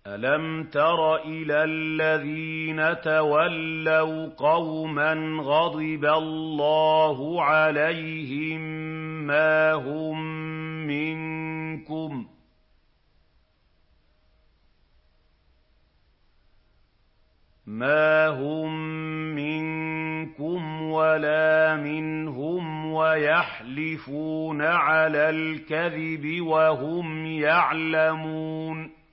أَلَمْ تَرَ إِلَى الَّذِينَ تَوَلَّوْا قَوْمًا غَضِبَ اللَّهُ عَلَيْهِم مَّا هُم مِّنكُمْ وَلَا مِنْهُمْ وَيَحْلِفُونَ عَلَى الْكَذِبِ وَهُمْ يَعْلَمُونَ